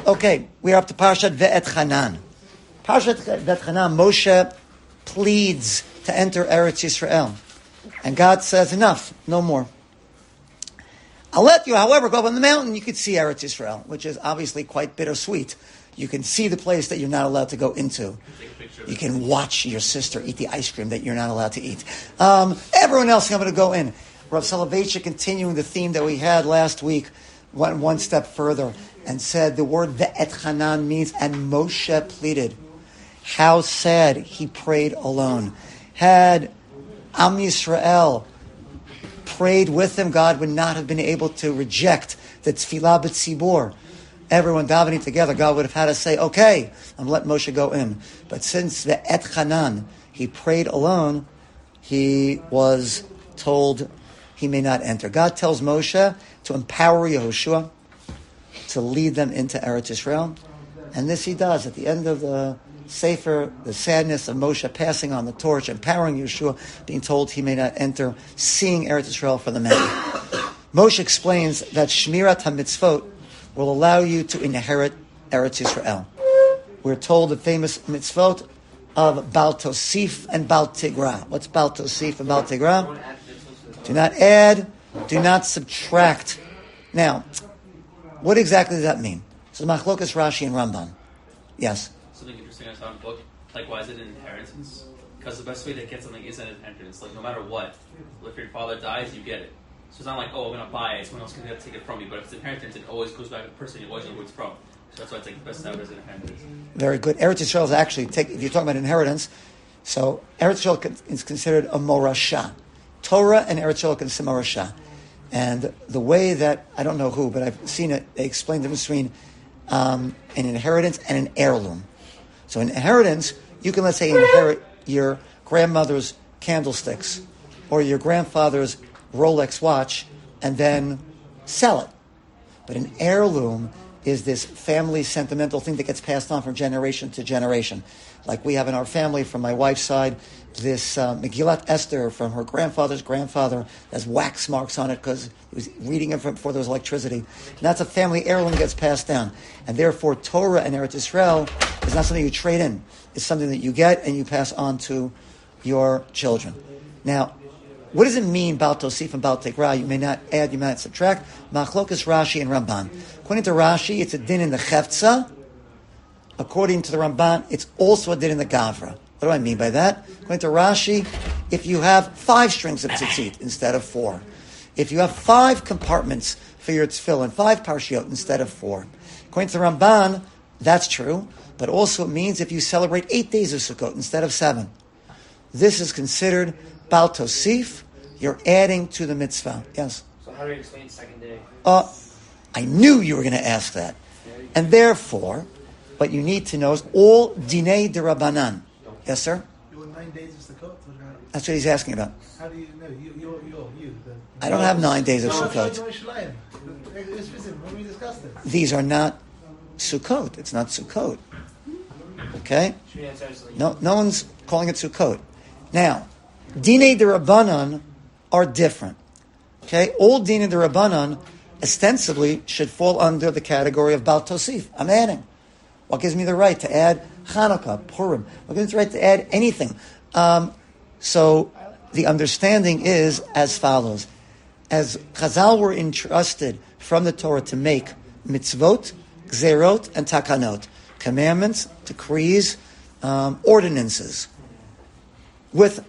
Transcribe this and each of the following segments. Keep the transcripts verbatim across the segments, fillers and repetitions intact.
Okay, we're up to Parshat Ve'etchanan. Parshat Ve'etchanan, Moshe pleads to enter Eretz Yisrael. And God says, enough, no more. I'll let you, however, go up on the mountain. You could see Eretz Yisrael, which is obviously quite bittersweet. You can see the place that you're not allowed to go into. You can watch your sister eat the ice cream that you're not allowed to eat. Um, everyone else is going to go in. Rav Soloveitchik, continuing the theme that we had last week, went one step further and said the word Ve'etchanan means, and Moshe pleaded. How sad he prayed alone. Had Am Yisrael prayed with him, God would not have been able to reject the Tfilah B'tzibur. Everyone davening together, God would have had to say, okay, I'm letting Moshe go in. But since Ve'etchanan, he prayed alone, he was told he may not enter. God tells Moshe to empower Yehoshua to lead them into Eretz Yisrael. And this he does. At the end of the Sefer, the sadness of Moshe passing on the torch, empowering Yeshua, being told he may not enter, seeing Eretz Yisrael for the many. Moshe explains that Shmirat HaMitzvot will allow you to inherit Eretz Yisrael. We're told the famous mitzvot of Bal Tosif and Bal Tigra. What's Bal Tosif and Bal Tigra? Do not add, do not subtract. Now, what exactly does that mean? So Machlokas Rashi and Rambam. Yes? Something interesting I saw in the book, like why is it an inheritance? Because the best way to get something is an inheritance. Like no matter what, if your father dies, you get it. So it's not like, oh, I'm going to buy it, someone else can take it from me. But if it's inheritance, it always goes back to the person, you always know who it's from. So that's why it's like the best out as an inheritance. Very good. Eretz Yisrael is actually, take, if you're talking about inheritance, so Eretz Yisrael is considered a morasha. Torah and Eretz Yisrael are considered morasha. And the way that, I don't know who, but I've seen it, they explain the difference between um, an inheritance and an heirloom. So an inheritance, you can, let's say, inherit your grandmother's candlesticks or your grandfather's Rolex watch and then sell it. But an heirloom is this family sentimental thing that gets passed on from generation to generation. Like we have in our family, from my wife's side, this uh, Megillat Esther from her grandfather's grandfather has wax marks on it because he was reading it from before there was electricity. And that's a family heirloom that gets passed down. And therefore, Torah and Eretz Yisrael is not something you trade in. It's something that you get and you pass on to your children. Now, what does it mean, Bal Tosif and Bal Tigra? You may not add, you may not subtract. Machlokas Rashi and Ramban. According to Rashi, it's a din in the Chefza. According to the Ramban, it's also a din in the Gavra. What do I mean by that? According to Rashi, if you have five strings of tzitzit instead of four, if you have five compartments for your tefillin, five parshiot instead of four, according to the Ramban, that's true, but also it means if you celebrate eight days of Sukkot instead of seven. This is considered Bal Tosif. You're adding to the mitzvah. Yes? So how do you explain second day? Uh, I knew you were going to ask that. And therefore, what you need to know is all dinei derabanan. Yes, sir? You want nine days of Sukkot? That's what he's asking about. How do you know? You, you're, you're, you. The, I don't have nine days of no, Sukkot. When we discussed this. These are not Sukkot. It's not Sukkot. Okay? No, no one's calling it Sukkot. Now, dinei derabanan are different. Okay? All dinei derabanan ostensibly should fall under the category of Bal Tosif. I'm adding. What gives me the right to add Hanukkah, Purim? What gives me the right to add anything? Um, so the understanding is as follows. As Chazal were entrusted from the Torah to make mitzvot, gzerot, and takanot, commandments, decrees, um, ordinances, with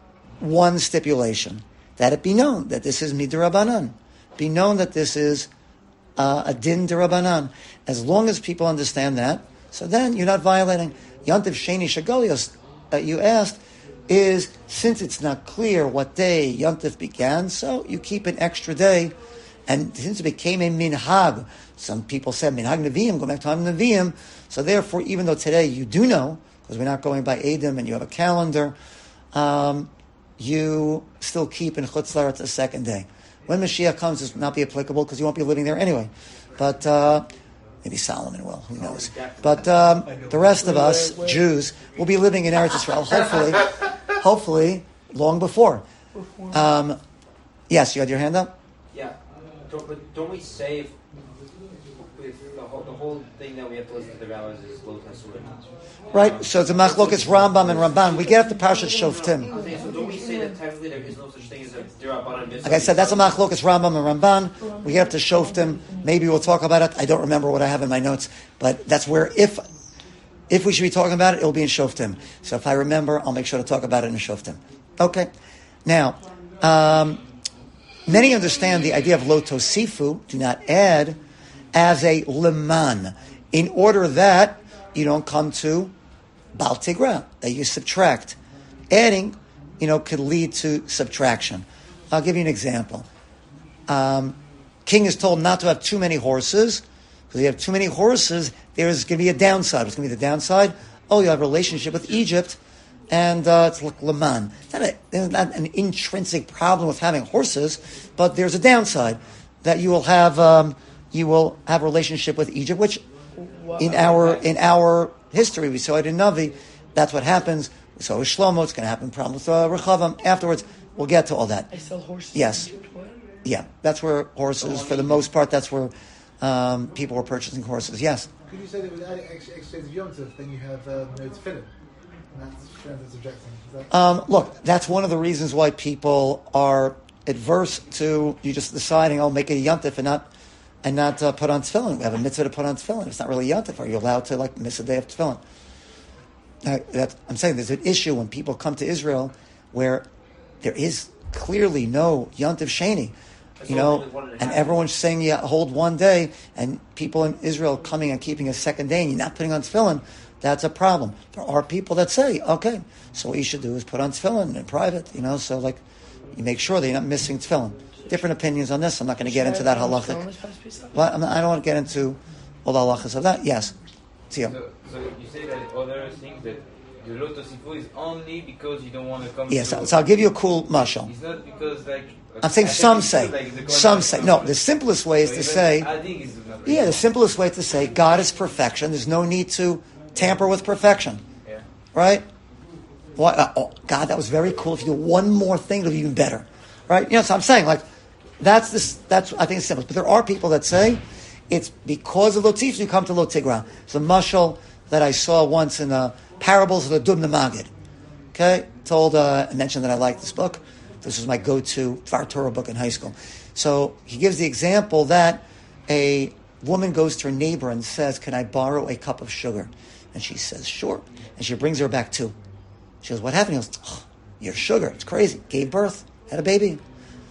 one stipulation, that it be known that this is midrabanan, be known that this is uh, a din derabanan. As long as people understand that, so then you're not violating. Yontif Sheni Shagolios that you asked is, since it's not clear what day Yontif began, so you keep an extra day. And since it became a minhag, some people said minhag neviim, go back to neviim. So therefore, even though today you do know, because we're not going by Edom and you have a calendar, um, you still keep in Chutz La'aretz the second day. When Mashiach comes, this will not be applicable because you won't be living there anyway. But uh, maybe Solomon will, who knows. But um, the rest of us, Jews, will be living in Eretz Yisrael, hopefully, hopefully, long before. Um, yes, you had your hand up? Yeah. Don't, but don't we say if, with the whole, the whole thing that we have to listen to the rabbis is Lo Tasur. Right? So it's a machlokas Rambam and Ramban. We get up to Parshat Shoftim. Okay, so don't we say that technically there is no such thing as a Dirabanan mitzvah? Like I said, that's a machlokas Rambam and Ramban. We get up to Shoftim. Maybe we'll talk about it. I don't remember what I have in my notes, but that's where if if we should be talking about it, it'll be in Shoftim. So if I remember, I'll make sure to talk about it in Shoftim. Okay. Now, um, many understand the idea of lo tosifu, do not add, as a leman, in order that you don't come to bal tigra, that you subtract. Adding, you know, could lead to subtraction. I'll give you an example. Um, king is told not to have too many horses, because if you have too many horses, there's going to be a downside. What's going to be the downside? Oh, you have a relationship with Egypt, and uh, it's like leman. It's not, a, there's not an intrinsic problem with having horses, but there's a downside that you will have. Um, you will have a relationship with Egypt, which in our in our history we saw it in Navi. That's what happens. We saw it with Shlomo. It's going to happen. Problem with uh, Rechavam. Afterwards, we'll get to all that. I sell horses. Yes. Yeah, that's where horses, for the most part, that's where um, people were purchasing horses. Yes. Could you say that with ex- exchange of Yom Tov, then you have um, no tefillin? And that's strength subjecting. Is that... Um, look, that's one of the reasons why people are adverse to you just deciding, oh, make it a yontif and not and not uh, put on tefillin. We have a mitzvah to put on tefillin. It's not really yontif. Are you allowed to like miss a day of tefillin? Uh, that, I'm saying there's an issue when people come to Israel where there is clearly no yontif sheni. You know, and everyone's saying you hold one day, and people in Israel coming and keeping a second day, and you're not putting on tefillin, that's a problem. There are people that say, okay, so what you should do is put on tefillin in private, you know, so like, you make sure that you're not missing tefillin. Different opinions on this. I'm not going to get into that halachic. Well, I'm not, I don't want to get into all the halachas of that. Yes. Tio. So, so you say that other things that the lo tosifu is only because you don't want to come Yes, to... so, so I'll give you a cool mashal. It's not because like... I'm saying I some think say, it's like the some say. No, the simplest way is So to even say, adding is not really- yeah, the simplest way is to say God is perfection. There's no need to tamper with perfection. Yeah. Right? What, uh, oh, God, that was very cool. If you do one more thing, it'll be even better. Right? You know, so I'm saying, like, that's this, that's, I think it's simple. But there are people that say it's because of Lotif you come to Lotigra. It's a mashal that I saw once in the Parables of the Dubna Magid. Okay? Told, uh, I mentioned that I like this book. This was my go-to Dvar Torah book in high school. So he gives the example that a woman goes to her neighbor and says, can I borrow a cup of sugar? And she says, sure. And she brings her back two. She goes, what happened? He goes, oh, your sugar. It's crazy. Gave birth. Had a baby.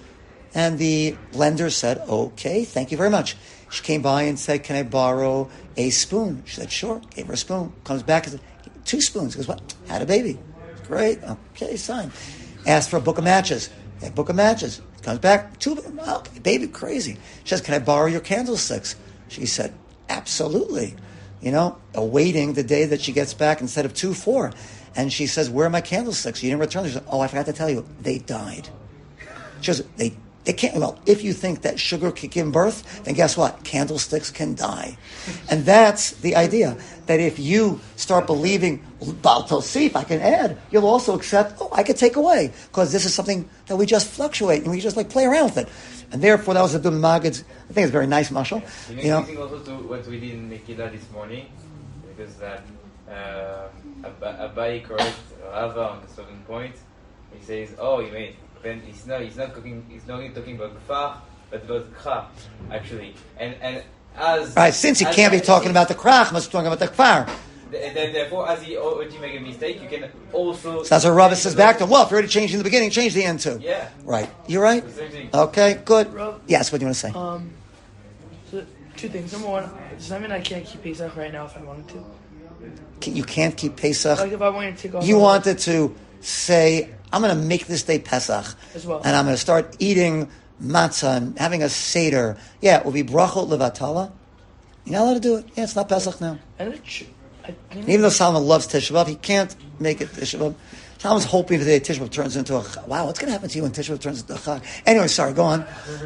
And the lender said, okay, thank you very much. She came by and said, can I borrow a spoon? She said, sure. Gave her a spoon. Comes back and said, two spoons. He goes, what? Had a baby. Great. Okay, fine. Asked for a book of matches. A book of matches. Comes back, two, okay, baby, crazy. She says, can I borrow your candlesticks? She said, absolutely. You know, awaiting the day that she gets back instead of two, four. And she says, where are my candlesticks? You didn't return them. She said, oh, I forgot to tell you, they died. She goes, they, they can't, well, if you think that sugar can give birth, then guess what? Candlesticks can die. And that's the idea, that if you start believing, Baal Tosif, I can add, you'll also accept, oh, I could take away, because this is something that we just fluctuate, and we just like play around with it. And therefore, that was a Dum Magid's, I think it's a very nice mashal. You You know, know, also to what we did in Mekila this morning, because that uh, Abai correct Rava on a certain point. He says, "Oh, you mean then he's not he's not cooking he's not only talking about kfar, but about kha actually." And and as right, since he as, can't be as talking he, about the krach, must be talking about the kfar. And then therefore, as he already make a mistake, you can also. So that's what Rava says back to him. Well, if you're already changing the beginning, change the end too. Yeah. Right. You're right. The same thing. Okay. Good. Rob, Yes. What do you want to say? Um, so two things. Number one, does that mean I can't keep Pesach right now if I wanted to? Can- You can't keep Pesach. Like if I wanted to take off. You all- wanted to say, I'm going to make this day Pesach. As well. And I'm going to start eating matzah and having a seder. Yeah, it will be brachot levatala. You're not allowed to do it. Yeah, it's not Pesach now. And it should, I, And even though Solomon loves Tisha B'Av, he can't make it Tisha B'Av. Solomon's hoping today Tisha B'Av turns into a Chag. Wow, what's going to happen to you when Tisha B'Av turns into a Chag? Anyway, sorry, go on. He's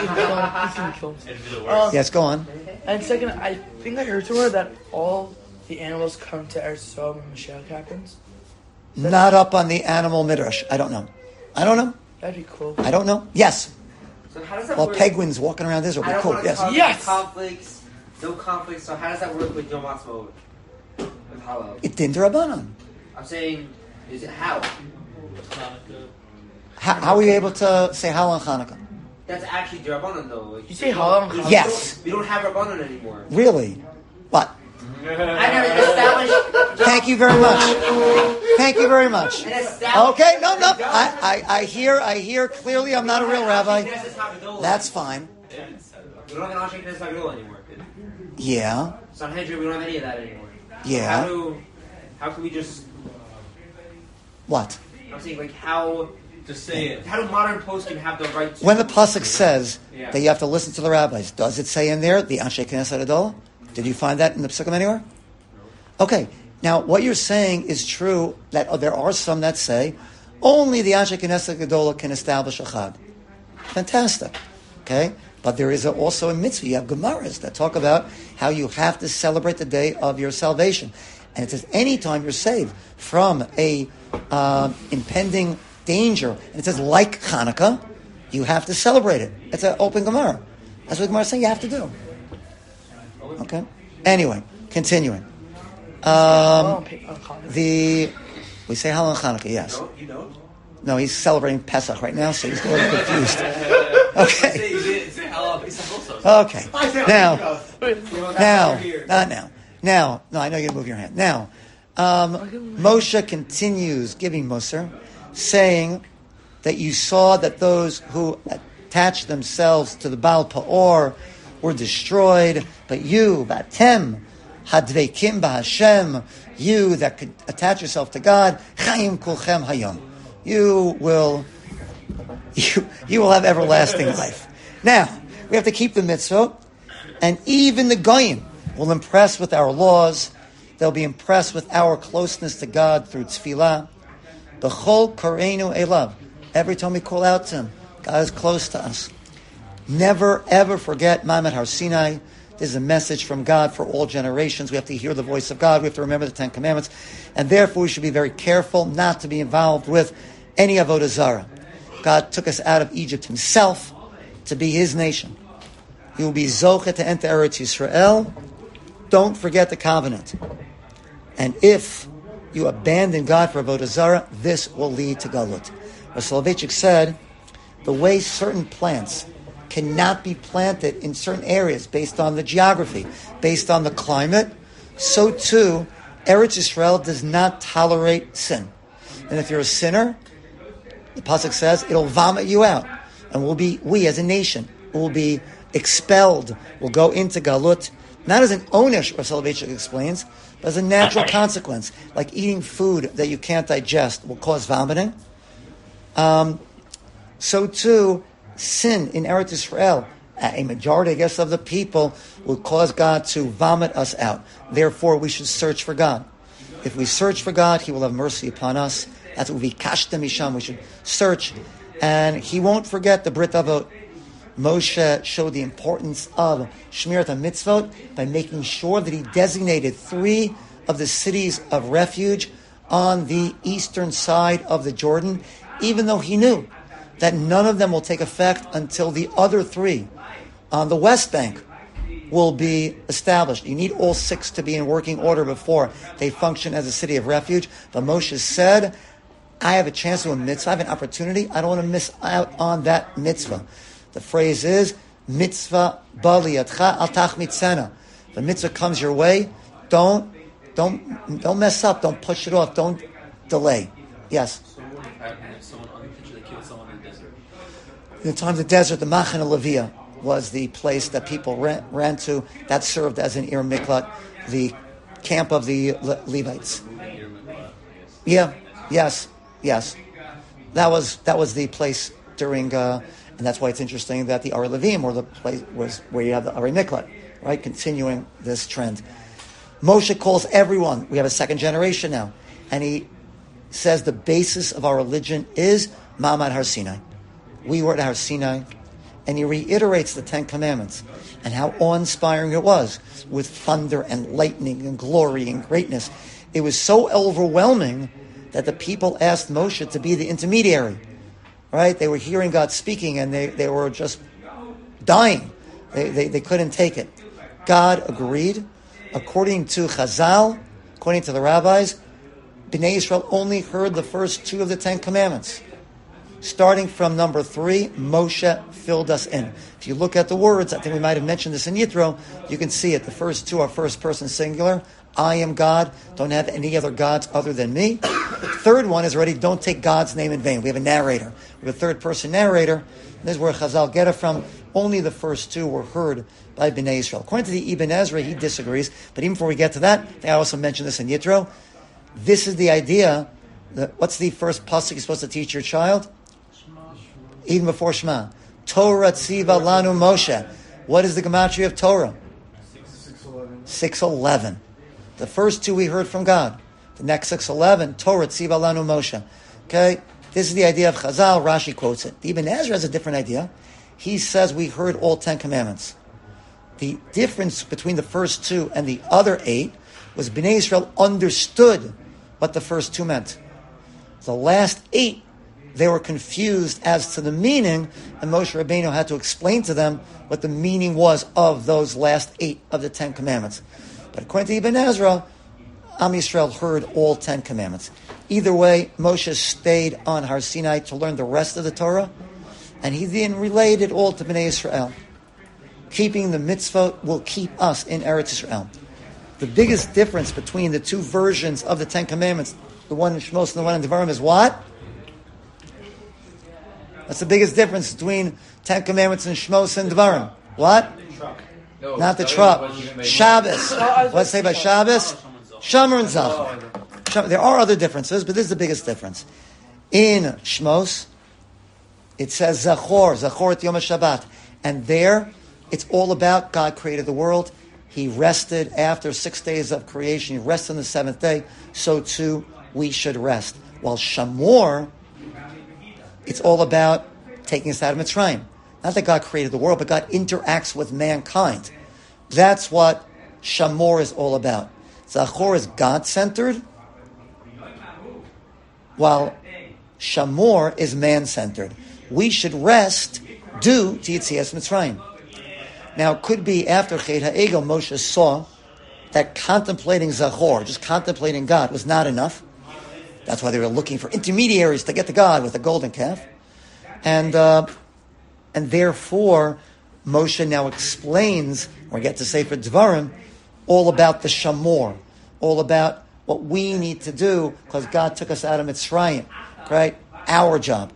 gonna kill him. It'd be the worst. Um, Yes, go on. And second, I think I heard somewhere that all the animals come to Eretz Yisrael when Mashiach happens. Not up on the animal midrash. I don't know. I don't know. That'd be cool. I don't know. Yes. So how does that Well, work? penguins walking around Israel I would be don't cool. want to Yes. cause Yes! conflicts No conflict. So how does that work with Yom Ha'atzmaut? With Hallel? It din d'Rabbanan. I'm saying, is it how? Hanukkah. How, how are you able to say Hallel on Hanukkah? That's actually Rabbanon though. Like, You say Hallel on we don't- Hanukkah? Yes. We don't have Rabbanon anymore. Really? What? I never established. Thank you very much. Thank you very much. An established- Okay, no, no. I, I, I hear, I hear clearly. I'm not a real rabbi. That's fine. We don't have an Anshe Knesset Hagdolah anymore. Yeah, Sanhedrin, we don't have any of that anymore. Yeah. How do, how can we just? what? I'm saying like how. Just say it. How do modern poskim have the right to? When the pasuk says Yeah. that you have to listen to the rabbis, does it say in there the Anshe Knesset Hagdolah? Did you find that in the psukim anywhere? Okay. Now, what you're saying is true. That oh, there are some that say only the Anshe Knesset Hagdolah can establish a chag. Fantastic. Okay. But there is a, also a mitzvah. You have Gemaras that talk about how you have to celebrate the day of your salvation. And it says anytime you're saved from a uh, impending danger, and it says like Hanukkah, you have to celebrate it. It's an open Gemara. That's what Gemara is saying you have to do. Okay? Anyway, continuing. Um, the We say Hallel on Hanukkah, yes. No, you don't. No, he's celebrating Pesach right now, so he's a little confused. Okay. Okay. Now, now, not now. Now, no, I know you're going to move your hand. Now, um, Moshe continues giving Musar, saying that you saw that those who attached themselves to the Baal Peor were destroyed, but you, Batem, Hadveikim B'Hashem, you that could attach yourself to God, Chaim Kulchem Hayom. You will, you, you will have everlasting life. Now, we have to keep the mitzvah, and even the goyim will impress with our laws. They'll be impressed with our closeness to God through tefillah. B'chol koreinu elav. Every time we call out to Him, God is close to us. Never, ever forget Ma'amad Har Sinai. This is a message from God for all generations. We have to hear the voice of God. We have to remember the Ten Commandments. And therefore, we should be very careful not to be involved with any avodah zarah. God took us out of Egypt Himself to be His nation. You will be Zoche to enter Eretz Yisrael. Don't forget the covenant. And if you abandon God for avodah zarah, this will lead to Galut. As Soloveitchik said, the way certain plants cannot be planted in certain areas based on the geography, based on the climate, so too, Eretz Yisrael does not tolerate sin. And if you're a sinner, the pasuk says it'll vomit you out, and we'll be we as a nation will be expelled. We'll go into Galut, not as an onish, Rav Soloveitchik explains, but as a natural consequence, like eating food that you can't digest will cause vomiting. Um, so too, sin in Eretz Yisrael, a majority, I guess, of the people will cause God to vomit us out. Therefore, we should search for God. If we search for God, He will have mercy upon us. That's what we kashta misham. We should search, and He won't forget the Brit Avot. Moshe showed the importance of Shmirat HaMitzvot by making sure that he designated three of the cities of refuge on the eastern side of the Jordan, even though he knew that none of them will take effect until the other three on the West Bank will be established. You need all six to be in working order before they function as a city of refuge. But Moshe said, I have a chance to do a mitzvah, I have an opportunity, I don't want to miss out on that mitzvah. The phrase is, mitzvah baliyatcha al tachmitzena. The mitzvah comes your way, don't, don't, don't mess up, don't push it off, don't delay. Yes? In the time of the desert, the Machane Levia was the place that people ran, ran to. That served as an Ir Miklat, the camp of the Le- Levites. Yeah, yes, yes. That was that was the place during, uh, and that's why it's interesting that the Ari Levim, or the place was where you have the Ari Miklat, right? Continuing this trend. Moshe calls everyone. We have a second generation now, and he says the basis of our religion is Ma'amad Har Sinai. We were at Har Sinai, and he reiterates the Ten Commandments and how awe-inspiring it was with thunder and lightning and glory and greatness. It was so overwhelming that the people asked Moshe to be the intermediary. Right? They were hearing God speaking, and they, they were just dying. They, they they couldn't take it. God agreed. According to Chazal, according to the rabbis, Bnei Yisrael only heard the first two of the Ten Commandments. Starting from number three, Moshe filled us in. If you look at the words, I think we might have mentioned this in Yitro, you can see it. The first two are first person singular. I am God. Don't have any other gods other than me. Third one is already, don't take God's name in vain. We have a narrator. We have a third person narrator. This is where Chazal get it from. Only the first two were heard by Bnei Yisrael. According to the Ibn Ezra, he disagrees. But even before we get to that, I think I also mentioned this in Yitro. This is the idea that, what's the first pasuk you're supposed to teach your child? Even before Shema. Torah tziva lanu Moshe. What is the gematria of Torah? six eleven. The first two we heard from God. The next six eleven, Torah tziva lanu Moshe. Okay? This is the idea of Chazal. Rashi quotes it. The Ibn Ezra has a different idea. He says we heard all Ten Commandments. The difference between the first two and the other eight was Bnei Yisrael understood what the first two meant. The last eight, they were confused as to the meaning, and Moshe Rabbeinu had to explain to them what the meaning was of those last eight of the Ten Commandments. But according to Ibn Ezra, Am Yisrael heard all Ten Commandments. Either way, Moshe stayed on Har Sinai to learn the rest of the Torah, and he then relayed it all to Bnei Yisrael. Keeping the mitzvot will keep us in Eretz Yisrael. The biggest difference between the two versions of the Ten Commandments, the one in Shmos and the one in Devarim, is what? That's the biggest difference between Ten Commandments and Shmos and Devarim. What? No, Not the Devarim truck. was given by Shabbos. Let's say by Shabbos. Shomer and Zachor. There are other differences, but this is the biggest difference. In Shmos, it says Zachor, Zachor et Yom HaShabbat. And there, it's all about God created the world. He rested after six days of creation. He rested on the seventh day. So too, we should rest. While Shamor, it's all about taking us out of Mitzrayim. Not that God created the world, but God interacts with mankind. That's what Shamor is all about. Zachor is God-centered, while Shamor is man-centered. We should rest due to Yetzias Mitzrayim. Now, it could be after Chet HaEgel, Moshe saw that contemplating Zachor, just contemplating God, was not enough. That's why they were looking for intermediaries to get to God with the golden calf. And uh, and therefore, Moshe now explains, or get to Sefer Devarim, all about the Shamor, all about what we need to do, because God took us out of Mitzrayim, right? Our job.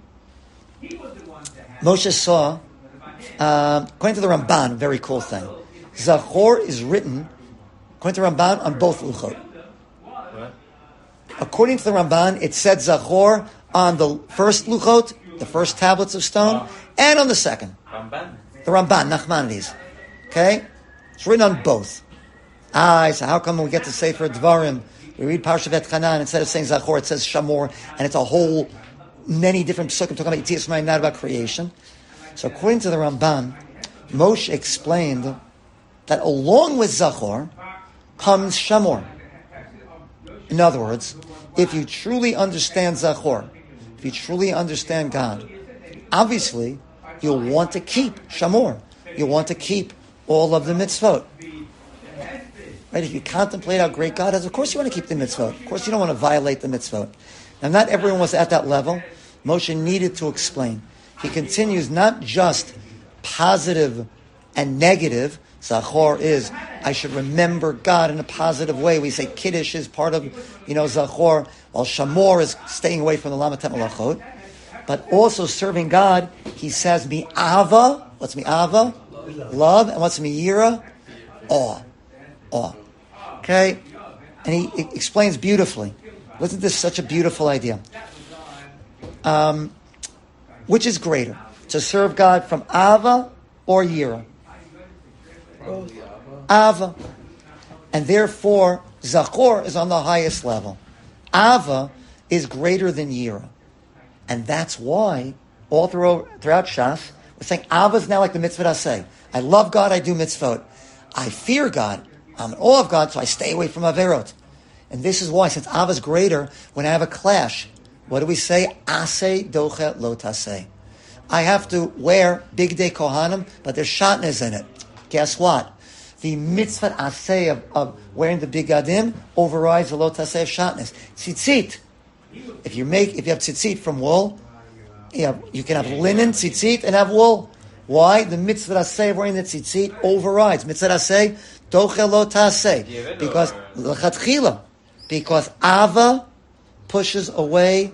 Moshe saw, uh, according to the Ramban, a very cool thing. Zachor is written, according to Ramban, on both luchot. According to the Ramban, it said Zachor on the first luchot, the first tablets of stone, and on the second. Ramban. The Ramban, Nachmanides. Okay? It's written on both. Ah, so how come when we get to Sefer Dvarim, we read Parshat V'etchanan, instead of saying Zachor, it says Shamor, and it's a whole, many different psukim talking about Yetzias Mitzrayim, not about creation. So according to the Ramban, Moshe explained that along with Zachor comes Shamor. In other words, if you truly understand Zachor, if you truly understand God, obviously you'll want to keep Shamor. You'll want to keep all of the mitzvot. Right? If you contemplate how great God is, of course you want to keep the mitzvot. Of course you don't want to violate the mitzvot. Now, not everyone was at that level. Moshe needed to explain. He continues not just positive and negative. Zachor is, I should remember God in a positive way. We say Kiddush is part of, you know, Zachor, while Shamor is staying away from the Lamatet Malachot. But also serving God, he says, Mi'ava, what's Mi'ava? Love. And what's Mi'ira? Awe. Awe. Okay? And he, he explains beautifully. Wasn't this such a beautiful idea? Um, which is greater? To serve God from Ava or Yira? Ava. And therefore, Zachor is on the highest level. Ava is greater than Yira. And that's why, all throughout, throughout Shas, we're saying Ava is now like the mitzvah aseh. I love God, I do mitzvot. I fear God, I'm in awe of God, so I stay away from Averot. And this is why, since Ava is greater, when I have a clash, what do we say? Aseh doche lo taseh. I have to wear big day kohanim, but there's shatnez in it. Guess what? the mitzvah aseh of, of wearing the bigadim overrides the lo taseh of shatnez. Tzitzit. If you make, if you have tzitzit from wool, you, have, you can have linen tzitzit and have wool. Why? The mitzvah aseh of wearing the tzitzit overrides. Mitzvah aseh dochel lo taseh. Because l'chatchila. Because ava pushes away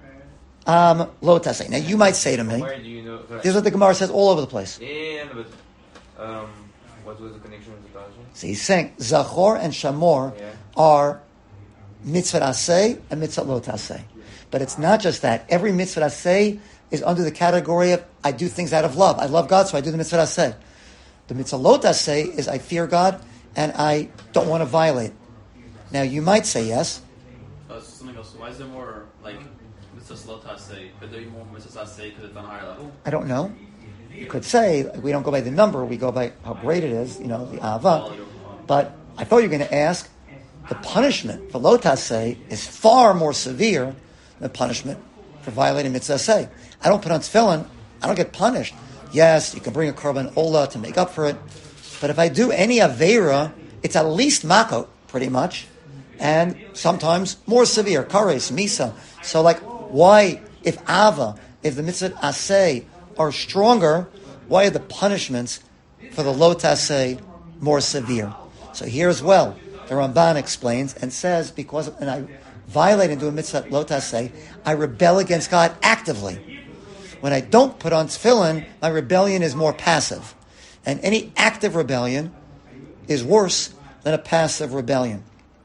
um, lo taseh. Now you might say to me, Where do you know? this is what the Gemara says all over the place. Yeah, but um, what was the connection with the Pasha? So he's saying Zachor and Shamor Yeah. are mitzvah aseh and mitzvah lo taseh. But it's not just that. Every mitzvah aseh is under the category of I do things out of love. I love God, so I do the mitzvah aseh. The mitzvah lo taseh is I fear God and I don't want to violate. Now you might say yes. Uh, so something else. Why is there more like mitzvahs lo taseh? Could there be more mitzvahs aseh because it's on a higher level? I don't know. You could say we don't go by the number, we go by how great it is, you know, the ahava. But I thought you were going to ask, the punishment for lo taseh is far more severe than the punishment for violating mitzvah aseh. I don't put on tefillin, I don't get punished. Yes, you can bring a korban olah to make up for it, but if I do any aveira, it's at least makot, pretty much, and sometimes more severe, kares, misa. So, like, why, if ava, if the mitzvah aseh are stronger, why are the punishments for the lo taseh more severe? So here as well, the Ramban explains and says, because and I violate and do a mitzvah lo taseh, I rebel against God actively. When I don't put on tefillin, my rebellion is more passive. And any active rebellion is worse than a passive rebellion.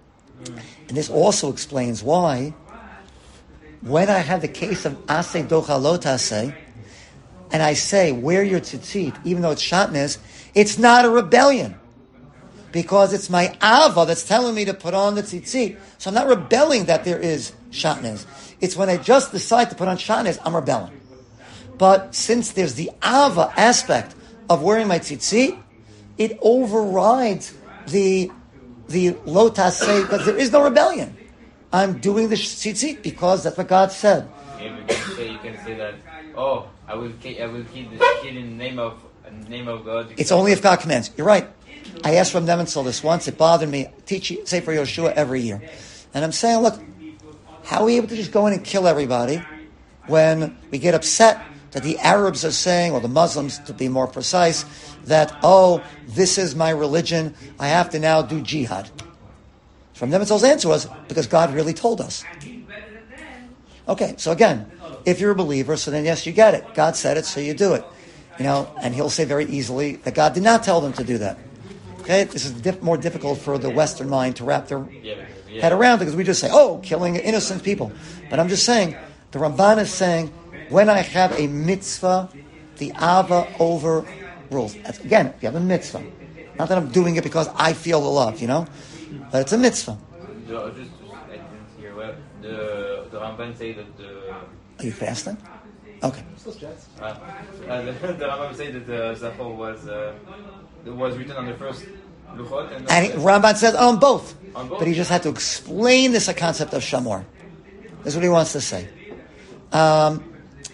And this also explains why, when I have the case of aseh docha lo taseh, and I say, wear your tzitzit, even though it's shatnez, it's not a rebellion. Because it's my ava that's telling me to put on the tzitzit. So I'm not rebelling that there is shatnez. It's when I just decide to put on shatnez, I'm rebelling. But since there's the ava aspect of wearing my tzitzit, it overrides the the lo taseh, because there is no rebellion. I'm doing the tzitzit because that's what God said. Yeah, you can say, you can say that. Oh, I will kill. I will kill the kid in the name of in the name of God. It's only if God commands. You're right. I asked from Nemenzel this once. It bothered me. Teach Sefer Yoshua every year, and I'm saying, look, how are we able to just go in and kill everybody when we get upset that the Arabs are saying, or the Muslims, to be more precise, that oh, this is my religion. I have to now do jihad. From Nemenzel's answer was because God really told us. Okay, so again, if you're a believer, so then yes, you get it. God said it, so you do it. You know, and he'll say very easily that God did not tell them to do that. Okay, this is diff- more difficult for the Western mind to wrap their Yeah, yeah. head around because we just say, oh, killing innocent people. But I'm just saying, the Ramban is saying, when I have a mitzvah, the ava overrules. That's, again, if you have a mitzvah, not that I'm doing it because I feel the love, you know, but it's a mitzvah. The, just, I didn't hear well. The the Ramban say that the Are you fasting? Okay. Still stressed. uh, uh, the, the Ramban say that the Zachor was uh, was written on the first luchot and, And he, Ramban says on both. On both? But he just had to explain this concept of shamor. This is what he wants to say. Um,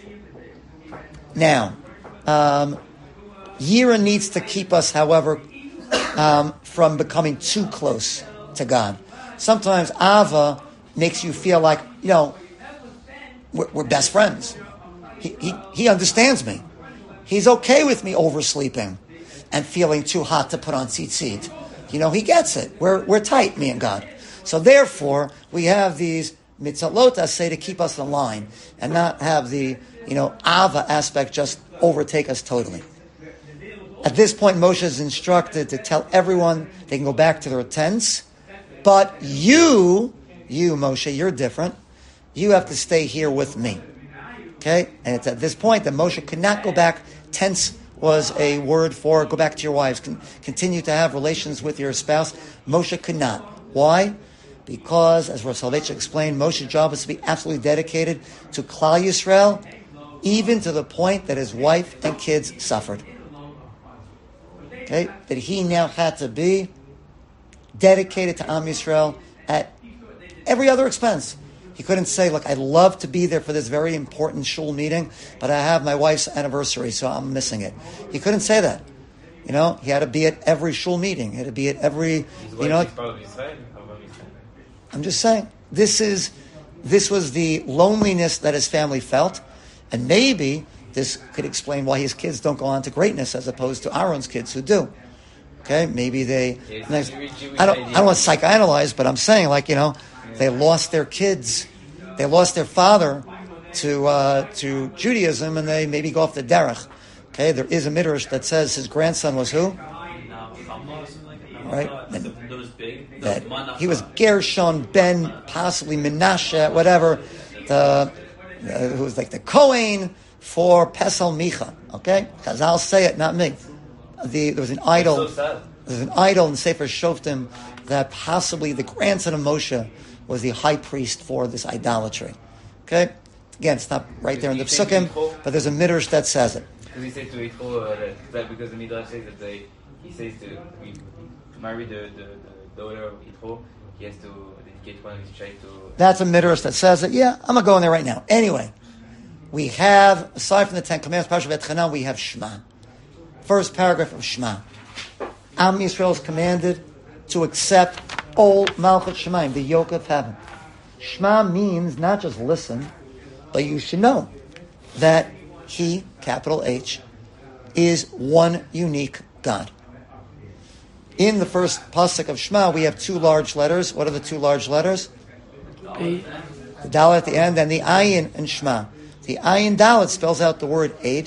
now, um, Yira needs to keep us, however, um, from becoming too close to God. Sometimes Ava makes you feel like, you know, we're, we're best friends. He, he, he understands me. He's okay with me oversleeping and feeling too hot to put on tzitzit. You know, he gets it. We're we're tight, me and God. So therefore, we have these mitzalot aseh to keep us in line and not have the, you know, Ava aspect just overtake us totally. At this point, Moshe is instructed to tell everyone they can go back to their tents, but you, you Moshe, you're different. You have to stay here with me. Okay? And it's at this point that Moshe could not go back. Tents was a word for go back to your wives. Con- continue to have relations with your spouse. Moshe could not. Why? Because, as Rav Soloveitchik explained, Moshe's job was to be absolutely dedicated to Klal Yisrael, even to the point that his wife and kids suffered. Okay? That he now had to be dedicated to Am Yisrael at every other expense. He couldn't say, look, I'd love to be there for this very important shul meeting, but I have my wife's anniversary, so I'm missing it. He couldn't say that. You know, he had to be at every shul meeting. He had to be at every, His you wife know. is part of Israel. How about Israel? I'm just saying, this is, this was the loneliness that his family felt, and maybe this could explain why his kids don't go on to greatness as opposed to Aaron's kids who do. Okay, maybe they. Yes, next- Jewish- Jewish I don't. I idea. don't want to psychoanalyze, but I'm saying, like, you know, they lost their kids, they lost their father to uh, to Judaism, and they maybe go off the derech. Okay, there is a midrash that says his grandson was who? Right. That was big. That he was Gershon ben possibly Menashe, whatever. The uh, who was like the Kohen for Pesel Micha. Okay, Chazal say it, not me. The, there was an idol. So sad. There's an idol in Sefer Shoftim that possibly the grandson of Moshe was the high priest for this idolatry. Okay, again, it's not right there in the Psukim, but there's a midrash that says it. Because he said to Yitro uh, that, that because the Midrash says that they, he says to, we, to marry the, the, the daughter of Yitro, he has to dedicate one of his child to. That's a midrash that says it. Yeah, I'm gonna go in there right now. Anyway, we have, aside from the Ten Commandments, Parashat V'etchanan, we have Shema. First paragraph of Shema. Am Yisrael is commanded to accept all Malchut Shemaim, the yoke of heaven. Shema means not just listen, but you should know that He, capital H, is one unique God. In the first pasuk of Shema, we have two large letters. What are the two large letters? Eight. The Dalet at the end and the Ayin in Shema. The Ayin Dalet spells out the word Eid,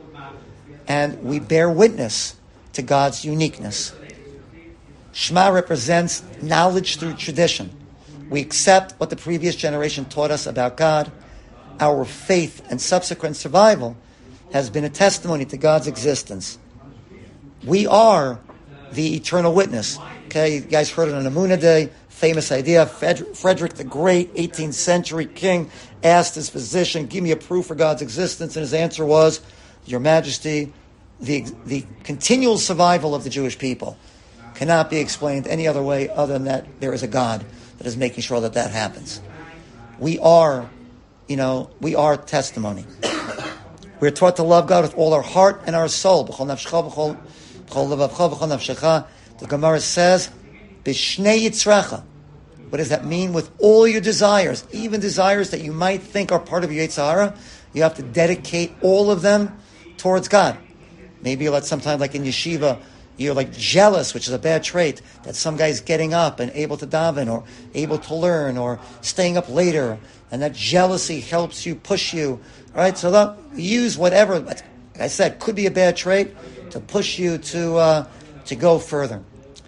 and we bear witness to God's uniqueness. Shema represents knowledge through tradition. We accept what the previous generation taught us about God. Our faith and subsequent survival has been a testimony to God's existence. We are the eternal witness. Okay, you guys heard it on Amunah Day, famous idea. Fred- Frederick the Great, eighteenth century king, asked his physician, give me a proof for God's existence, and his answer was, Your Majesty, the, the continual survival of the Jewish people cannot be explained any other way other than that there is a God that is making sure that that happens. We are, you know, we are testimony. We're taught to love God with all our heart and our soul. The Gemara says, B'shnei yitzracha. What does that mean? With all your desires, even desires that you might think are part of your Yetzer Hara, you have to dedicate all of them towards God. Maybe like sometimes like in yeshiva, you're like jealous, which is a bad trait, that some guy's getting up and able to daven or able to learn or staying up later, and that jealousy helps you, push you, right? So that, use whatever, like I said, could be a bad trait to push you to uh, to go further.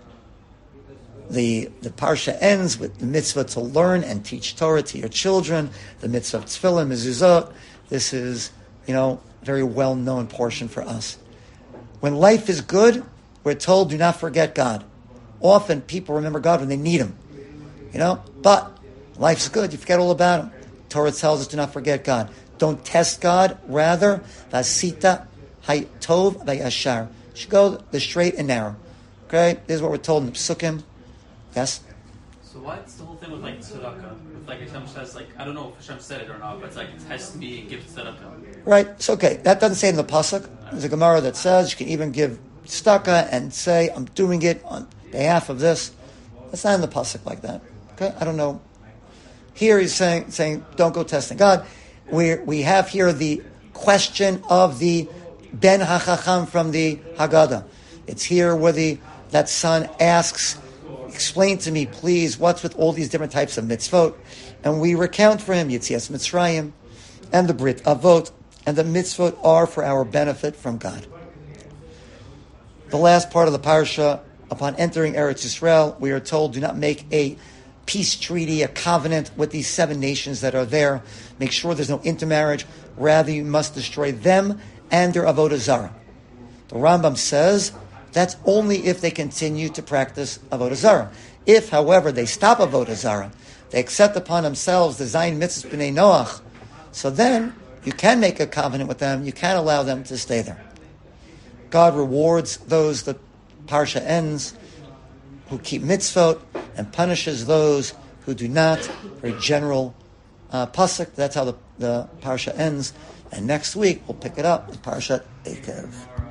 The the parsha ends with the mitzvah to learn and teach Torah to your children. The mitzvah of tefillah, mezuzot. This is, you know, a very well-known portion for us. When life is good, we're told, do not forget God. Often people remember God when they need Him, you know. But life's good, you forget all about Him. Torah tells us, do not forget God. Don't test God. Rather, vasita haytov vayashar. You should go the straight and narrow. Okay, this is what we're told in the Psukim. Yes. So what's the whole thing with like tzedakah? With like Hashem says, like I don't know if Hashem said it or not, but it's like test me and give tzedakah. Right. It's okay. That doesn't say in the pasuk. There's a Gemara that says you can even give tzedakah and say, I'm doing it on behalf of this. That's not in the pasuk like that. Okay? I don't know. Here he's saying, saying don't go testing God. We we have here the question of the Ben HaChacham from the Haggadah. It's here where the that son asks, explain to me, please, what's with all these different types of mitzvot? And we recount for him Yetzias Mitzrayim and the Brit Avot, and the mitzvot are for our benefit from God. The last part of the parsha, upon entering Eretz Yisrael, we are told, do not make a peace treaty, a covenant with these seven nations that are there. Make sure there's no intermarriage. Rather, you must destroy them and their avodah zarah. The Rambam says that's only if they continue to practice avodah zarah. If, however, they stop avodah zarah, they accept upon themselves the Zayin Mitzvahs B'nai Noach, so then you can make a covenant with them. You can allow them to stay there. God rewards those, the parsha ends, who keep mitzvot, and punishes those who do not. Very general uh, pasuk. That's how the, the parsha ends. And next week we'll pick it up with Parshat Eikev.